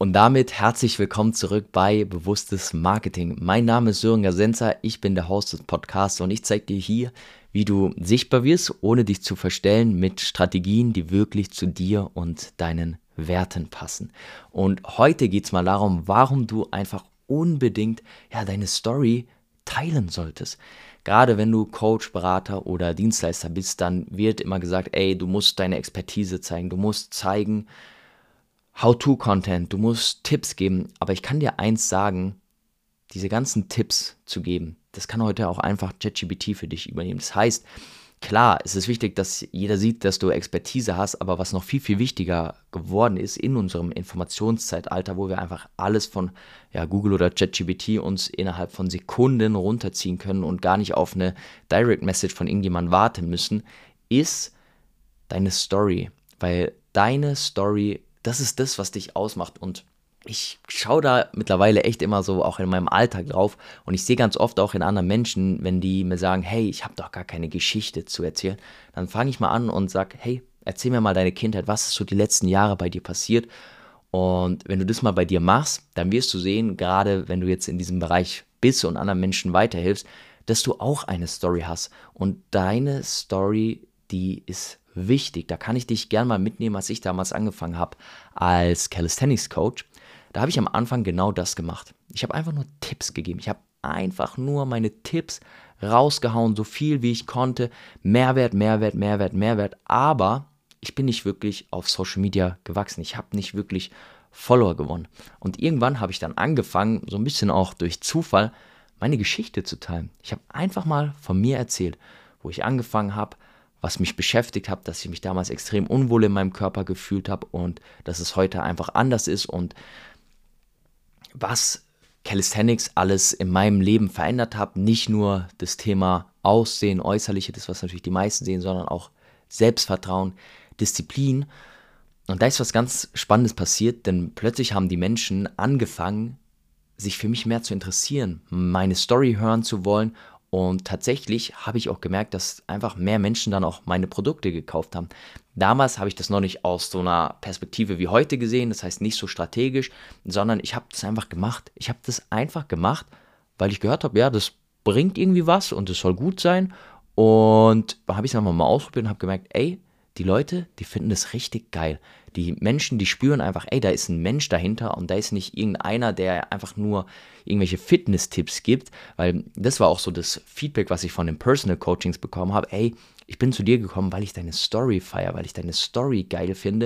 Und damit herzlich willkommen zurück bei Bewusstes Marketing. Mein Name ist Sören Gasenza, ich bin der Host des Podcasts und ich zeige dir hier, wie du sichtbar wirst, ohne dich zu verstellen, mit Strategien, die wirklich zu dir und deinen Werten passen. Und heute geht es mal darum, warum du einfach unbedingt deine Story teilen solltest. Gerade wenn du Coach, Berater oder Dienstleister bist, dann wird immer gesagt, du musst deine Expertise zeigen, du musst zeigen, How-to-Content, du musst Tipps geben, aber ich kann dir eins sagen, diese ganzen Tipps zu geben, das kann heute auch einfach ChatGPT für dich übernehmen. Das heißt, klar, es ist wichtig, dass jeder sieht, dass du Expertise hast, aber was noch viel, viel wichtiger geworden ist in unserem Informationszeitalter, wo wir einfach alles von Google oder ChatGPT uns innerhalb von Sekunden runterziehen können und gar nicht auf eine Direct Message von irgendjemandem warten müssen, ist deine Story, weil deine Story, das ist das, was dich ausmacht, und ich schaue da mittlerweile echt immer so auch in meinem Alltag drauf und ich sehe ganz oft auch in anderen Menschen, wenn die mir sagen, hey, ich habe doch gar keine Geschichte zu erzählen, dann fange ich mal an und sage, hey, erzähl mir mal deine Kindheit, was ist so die letzten Jahre bei dir passiert? Und wenn du das mal bei dir machst, dann wirst du sehen, gerade wenn du jetzt in diesem Bereich bist und anderen Menschen weiterhilfst, dass du auch eine Story hast, und deine Story, die ist wichtig. Da kann ich dich gerne mal mitnehmen, als ich damals angefangen habe als Calisthenics Coach. Da habe ich am Anfang genau das gemacht. Ich habe einfach nur Tipps gegeben. Ich habe einfach nur meine Tipps rausgehauen, so viel wie ich konnte. Mehrwert, Mehrwert, Mehrwert, Mehrwert. Aber ich bin nicht wirklich auf Social Media gewachsen. Ich habe nicht wirklich Follower gewonnen. Und irgendwann habe ich dann angefangen, so ein bisschen auch durch Zufall, meine Geschichte zu teilen. Ich habe einfach mal von mir erzählt, wo ich angefangen habe, was mich beschäftigt hat, dass ich mich damals extrem unwohl in meinem Körper gefühlt habe und dass es heute einfach anders ist und was Calisthenics alles in meinem Leben verändert hat. Nicht nur das Thema Aussehen, Äußerliche, das was natürlich die meisten sehen, sondern auch Selbstvertrauen, Disziplin. Und da ist was ganz Spannendes passiert, denn plötzlich haben die Menschen angefangen, sich für mich mehr zu interessieren, meine Story hören zu wollen. Und tatsächlich habe ich auch gemerkt, dass einfach mehr Menschen dann auch meine Produkte gekauft haben. Damals habe ich das noch nicht aus so einer Perspektive wie heute gesehen, das heißt nicht so strategisch, sondern ich habe das einfach gemacht. Ich habe das einfach gemacht, weil ich gehört habe, das bringt irgendwie was und es soll gut sein. Und da habe ich es einfach mal ausprobiert und habe gemerkt, die Leute, die finden das richtig geil. Die Menschen, die spüren einfach, da ist ein Mensch dahinter und da ist nicht irgendeiner, der einfach nur irgendwelche Fitness-Tipps gibt, weil das war auch so das Feedback, was ich von den Personal Coachings bekommen habe. Ich bin zu dir gekommen, weil ich deine Story feiere, weil ich deine Story geil finde,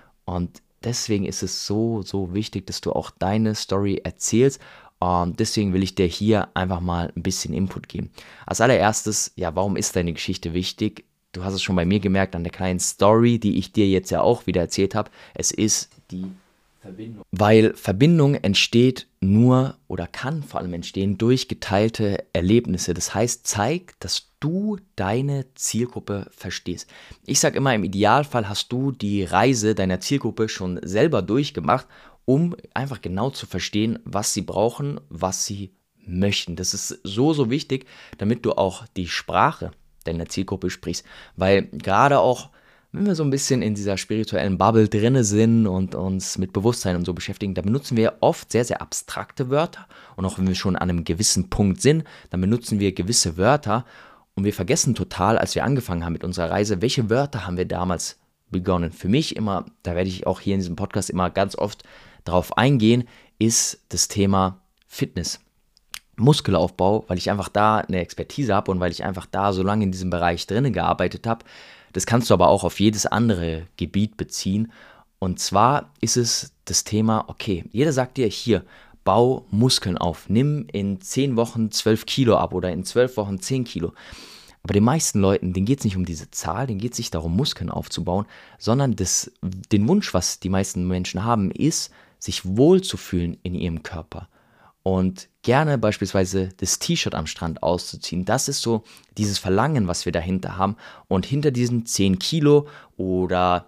und deswegen ist es so, so wichtig, dass du auch deine Story erzählst. Und deswegen will ich dir hier einfach mal ein bisschen Input geben. Als allererstes, warum ist deine Geschichte wichtig? Du hast es schon bei mir gemerkt an der kleinen Story, die ich dir jetzt ja auch wieder erzählt habe. Es ist die Verbindung. Weil Verbindung entsteht nur oder kann vor allem entstehen durch geteilte Erlebnisse. Das heißt, zeig, dass du deine Zielgruppe verstehst. Ich sage immer, im Idealfall hast du die Reise deiner Zielgruppe schon selber durchgemacht, um einfach genau zu verstehen, was sie brauchen, was sie möchten. Das ist so, so wichtig, damit du auch die Sprache deiner Zielgruppe sprichst, weil gerade auch, wenn wir so ein bisschen in dieser spirituellen Bubble drinne sind und uns mit Bewusstsein und so beschäftigen, da benutzen wir oft sehr, sehr abstrakte Wörter, und auch wenn wir schon an einem gewissen Punkt sind, dann benutzen wir gewisse Wörter und wir vergessen total, als wir angefangen haben mit unserer Reise, welche Wörter haben wir damals begonnen. Für mich immer, da werde ich auch hier in diesem Podcast immer ganz oft drauf eingehen, ist das Thema Fitness. Muskelaufbau, weil ich einfach da eine Expertise habe und weil ich einfach da so lange in diesem Bereich drin gearbeitet habe. Das kannst du aber auch auf jedes andere Gebiet beziehen. Und zwar ist es das Thema, jeder sagt dir hier, bau Muskeln auf, nimm in 10 Wochen 12 Kilo ab oder in 12 Wochen 10 Kilo. Aber den meisten Leuten, denen geht es nicht um diese Zahl, denen geht es nicht darum, Muskeln aufzubauen, sondern den Wunsch, was die meisten Menschen haben, ist, sich wohlzufühlen in ihrem Körper. Und gerne beispielsweise das T-Shirt am Strand auszuziehen. Das ist so dieses Verlangen, was wir dahinter haben. Und hinter diesen 10 Kilo oder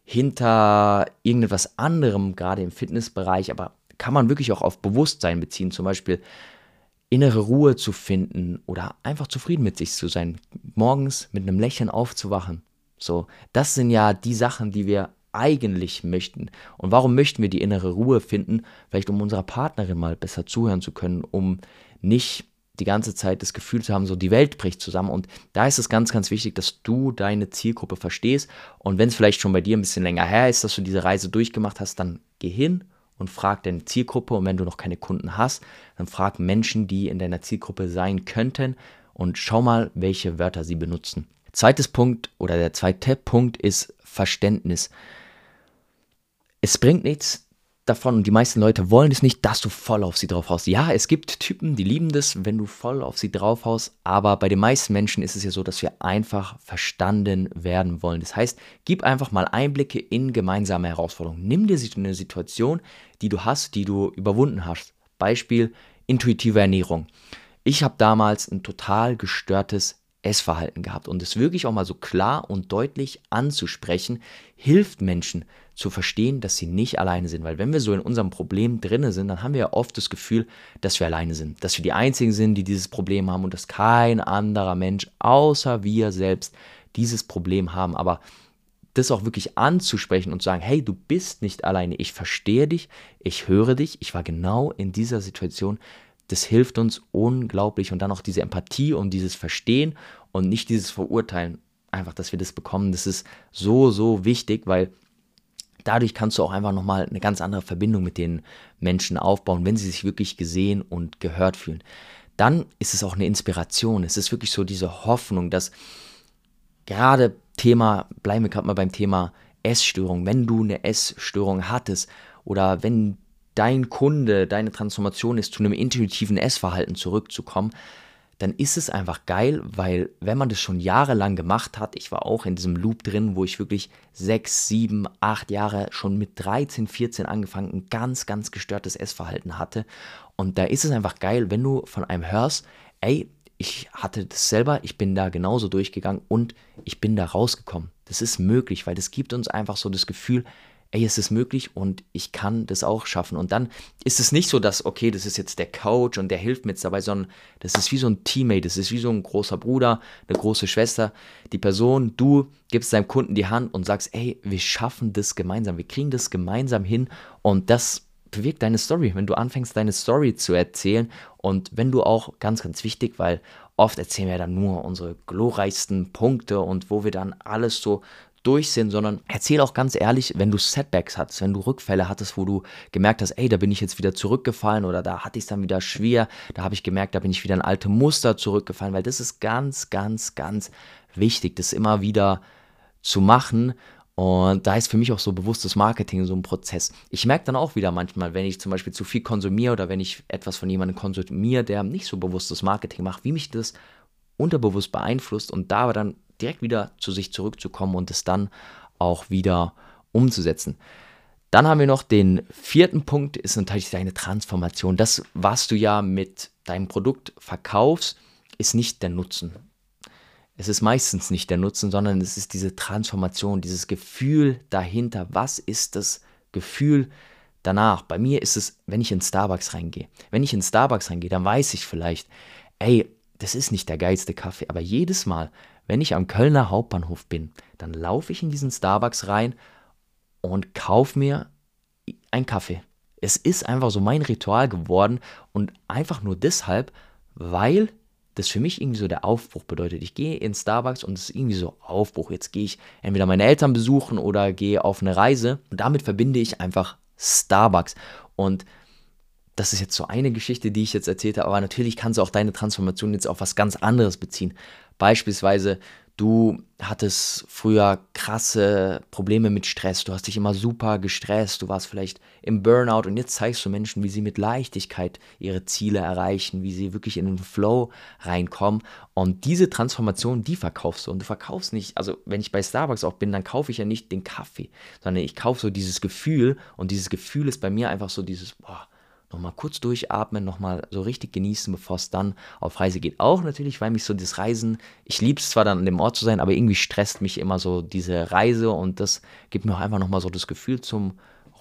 hinter irgendetwas anderem, gerade im Fitnessbereich, aber kann man wirklich auch auf Bewusstsein beziehen, zum Beispiel innere Ruhe zu finden oder einfach zufrieden mit sich zu sein, morgens mit einem Lächeln aufzuwachen. So, das sind ja die Sachen, die wir eigentlich möchten. Und warum möchten wir die innere Ruhe finden? Vielleicht um unserer Partnerin mal besser zuhören zu können, um nicht die ganze Zeit das Gefühl zu haben, so die Welt bricht zusammen. Und da ist es ganz, ganz wichtig, dass du deine Zielgruppe verstehst. Und wenn es vielleicht schon bei dir ein bisschen länger her ist, dass du diese Reise durchgemacht hast, dann geh hin und frag deine Zielgruppe. Und wenn du noch keine Kunden hast, dann frag Menschen, die in deiner Zielgruppe sein könnten, und schau mal, welche Wörter sie benutzen. Der zweite Punkt ist Verständnis. Es bringt nichts davon, und die meisten Leute wollen es nicht, dass du voll auf sie drauf haust. Ja, es gibt Typen, die lieben das, wenn du voll auf sie drauf haust, aber bei den meisten Menschen ist es ja so, dass wir einfach verstanden werden wollen. Das heißt, gib einfach mal Einblicke in gemeinsame Herausforderungen. Nimm dir eine Situation, die du hast, die du überwunden hast. Beispiel intuitive Ernährung. Ich habe damals ein total gestörtes Essverhalten gehabt, und es wirklich auch mal so klar und deutlich anzusprechen, hilft Menschen zu verstehen, dass sie nicht alleine sind, weil wenn wir so in unserem Problem drinne sind, dann haben wir ja oft das Gefühl, dass wir alleine sind, dass wir die Einzigen sind, die dieses Problem haben und dass kein anderer Mensch außer wir selbst dieses Problem haben. Aber das auch wirklich anzusprechen und zu sagen, hey, du bist nicht alleine, ich verstehe dich, ich höre dich, ich war genau in dieser Situation. Das hilft uns unglaublich, und dann auch diese Empathie und dieses Verstehen und nicht dieses Verurteilen, einfach, dass wir das bekommen, das ist so, so wichtig, weil dadurch kannst du auch einfach nochmal eine ganz andere Verbindung mit den Menschen aufbauen, wenn sie sich wirklich gesehen und gehört fühlen. Dann ist es auch eine Inspiration, es ist wirklich so diese Hoffnung, dass bleiben wir gerade mal beim Thema Essstörung, wenn du eine Essstörung hattest oder wenn dein Kunde, deine Transformation ist, zu einem intuitiven Essverhalten zurückzukommen, dann ist es einfach geil, weil wenn man das schon jahrelang gemacht hat, ich war auch in diesem Loop drin, wo ich wirklich 6, 7, 8 Jahre schon mit 13, 14 angefangen, ein ganz, ganz gestörtes Essverhalten hatte, und da ist es einfach geil, wenn du von einem hörst, ey, ich hatte das selber, ich bin da genauso durchgegangen und ich bin da rausgekommen. Das ist möglich, weil das gibt uns einfach so das Gefühl, ey, es ist möglich und ich kann das auch schaffen. Und dann ist es nicht so, dass, okay, das ist jetzt der Coach und der hilft mir jetzt dabei, sondern das ist wie so ein Teammate, das ist wie so ein großer Bruder, eine große Schwester. Die Person, du gibst deinem Kunden die Hand und sagst, ey, wir schaffen das gemeinsam, wir kriegen das gemeinsam hin, und das bewirkt deine Story, wenn du anfängst, deine Story zu erzählen, und wenn du auch, ganz, ganz wichtig, weil oft erzählen wir dann nur unsere glorreichsten Punkte und wo wir dann alles so durch sind, sondern erzähl auch ganz ehrlich, wenn du Setbacks hattest, wenn du Rückfälle hattest, wo du gemerkt hast, ey, da bin ich jetzt wieder zurückgefallen oder da hatte ich es dann wieder schwer, da habe ich gemerkt, da bin ich wieder in alte Muster zurückgefallen, weil das ist ganz, ganz, ganz wichtig, das immer wieder zu machen. Und da ist für mich auch so bewusstes Marketing so ein Prozess. Ich merke dann auch wieder manchmal, wenn ich zum Beispiel zu viel konsumiere oder wenn ich etwas von jemandem konsumiere, der nicht so bewusstes Marketing macht, wie mich das unterbewusst beeinflusst, und da aber dann direkt wieder zu sich zurückzukommen und es dann auch wieder umzusetzen. Dann haben wir noch den 4. Punkt, ist natürlich deine Transformation. Das, was du ja mit deinem Produkt verkaufst, ist nicht der Nutzen. Es ist meistens nicht der Nutzen, sondern es ist diese Transformation, dieses Gefühl dahinter. Was ist das Gefühl danach? Bei mir ist es, wenn ich in Starbucks reingehe. Wenn ich in Starbucks reingehe, dann weiß ich vielleicht, ey, das ist nicht der geilste Kaffee, aber jedes Mal, wenn ich am Kölner Hauptbahnhof bin, dann laufe ich in diesen Starbucks rein und kaufe mir einen Kaffee. Es ist einfach so mein Ritual geworden, und einfach nur deshalb, weil das für mich irgendwie so der Aufbruch bedeutet. Ich gehe in Starbucks und es ist irgendwie so Aufbruch. Jetzt gehe ich entweder meine Eltern besuchen oder gehe auf eine Reise, und damit verbinde ich einfach Starbucks. Und das ist jetzt so eine Geschichte, die ich jetzt erzählt habe, aber natürlich kannst du auch deine Transformation jetzt auf was ganz anderes beziehen. Beispielsweise, du hattest früher krasse Probleme mit Stress, du hast dich immer super gestresst, du warst vielleicht im Burnout, und jetzt zeigst du Menschen, wie sie mit Leichtigkeit ihre Ziele erreichen, wie sie wirklich in den Flow reinkommen, und diese Transformation, die verkaufst du, und du verkaufst nicht, also wenn ich bei Starbucks auch bin, dann kaufe ich ja nicht den Kaffee, sondern ich kaufe so dieses Gefühl, und dieses Gefühl ist bei mir einfach so dieses, boah, nochmal kurz durchatmen, nochmal so richtig genießen, bevor es dann auf Reise geht. Auch natürlich, weil mich so das Reisen, ich liebe es zwar dann an dem Ort zu sein, aber irgendwie stresst mich immer so diese Reise, und das gibt mir auch einfach nochmal so das Gefühl zum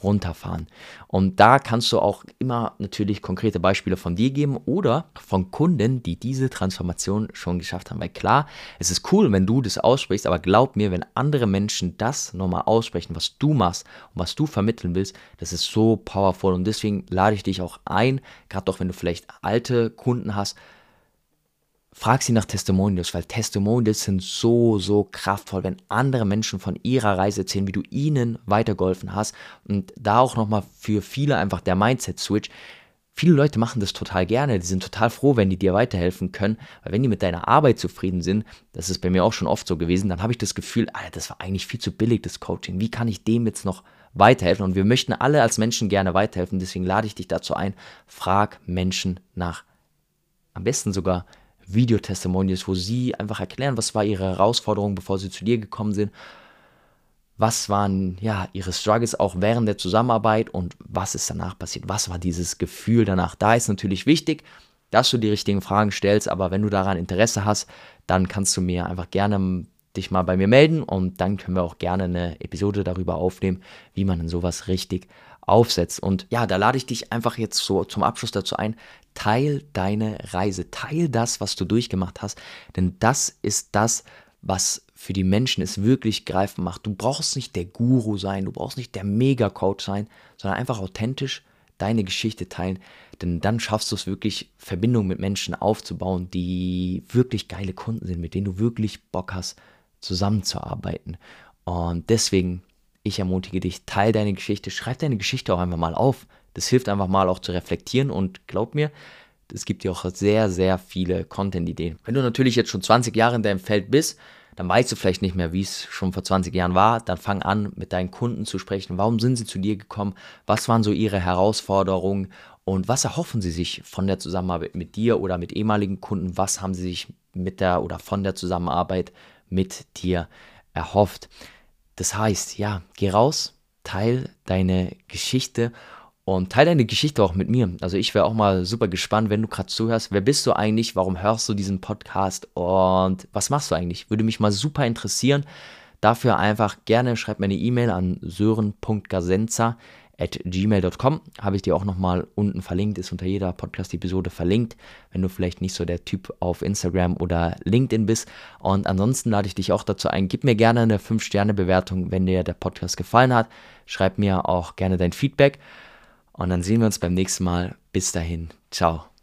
runterfahren. Und da kannst du auch immer natürlich konkrete Beispiele von dir geben oder von Kunden, die diese Transformation schon geschafft haben. Weil klar, es ist cool, wenn du das aussprichst, aber glaub mir, wenn andere Menschen das nochmal aussprechen, was du machst und was du vermitteln willst, das ist so powerful. Und deswegen lade ich dich auch ein, gerade auch wenn du vielleicht alte Kunden hast, frag sie nach Testimonials, weil Testimonials sind so, so kraftvoll, wenn andere Menschen von ihrer Reise erzählen, wie du ihnen weitergeholfen hast. Und da auch nochmal für viele einfach der Mindset-Switch. Viele Leute machen das total gerne, die sind total froh, wenn die dir weiterhelfen können, weil wenn die mit deiner Arbeit zufrieden sind, das ist bei mir auch schon oft so gewesen, dann habe ich das Gefühl, Alter, das war eigentlich viel zu billig, das Coaching. Wie kann ich dem jetzt noch weiterhelfen? Und wir möchten alle als Menschen gerne weiterhelfen, deswegen lade ich dich dazu ein, frag Menschen nach, am besten sogar Videotestimonials, wo sie einfach erklären, was war ihre Herausforderung, bevor sie zu dir gekommen sind, was waren ihre Struggles auch während der Zusammenarbeit und was ist danach passiert, was war dieses Gefühl danach. Da ist natürlich wichtig, dass du die richtigen Fragen stellst, aber wenn du daran Interesse hast, dann kannst du mir einfach gerne dich mal bei mir melden und dann können wir auch gerne eine Episode darüber aufnehmen, wie man denn sowas richtig aufsetzt. Und ja, da lade ich dich einfach jetzt so zum Abschluss dazu ein, teil deine Reise, teil das, was du durchgemacht hast, denn das ist das, was für die Menschen es wirklich greifbar macht. Du brauchst nicht der Guru sein, du brauchst nicht der Mega-Coach sein, sondern einfach authentisch deine Geschichte teilen, denn dann schaffst du es wirklich, Verbindungen mit Menschen aufzubauen, die wirklich geile Kunden sind, mit denen du wirklich Bock hast, zusammenzuarbeiten. Und deswegen, ich ermutige dich, teil deine Geschichte, schreib deine Geschichte auch einfach mal auf. Das hilft einfach mal auch zu reflektieren und glaub mir, es gibt dir auch sehr, sehr viele Content-Ideen. Wenn du natürlich jetzt schon 20 Jahre in deinem Feld bist, dann weißt du vielleicht nicht mehr, wie es schon vor 20 Jahren war. Dann fang an, mit deinen Kunden zu sprechen. Warum sind sie zu dir gekommen? Was waren so ihre Herausforderungen? Und was erhoffen sie sich von der Zusammenarbeit mit dir oder mit ehemaligen Kunden? Was haben sie sich mit der oder von der Zusammenarbeit mit dir erhofft? Das heißt, geh raus, teil deine Geschichte und teile deine Geschichte auch mit mir. Also ich wäre auch mal super gespannt, wenn du gerade zuhörst. Wer bist du eigentlich? Warum hörst du diesen Podcast? Und was machst du eigentlich? Würde mich mal super interessieren. Dafür einfach gerne schreib mir eine E-Mail an sören.gasenza@gmail.com. Habe ich dir auch nochmal unten verlinkt, ist unter jeder Podcast-Episode verlinkt, wenn du vielleicht nicht so der Typ auf Instagram oder LinkedIn bist. Und ansonsten lade ich dich auch dazu ein, gib mir gerne eine 5-Sterne-Bewertung, wenn dir der Podcast gefallen hat. Schreib mir auch gerne dein Feedback. Und dann sehen wir uns beim nächsten Mal. Bis dahin. Ciao.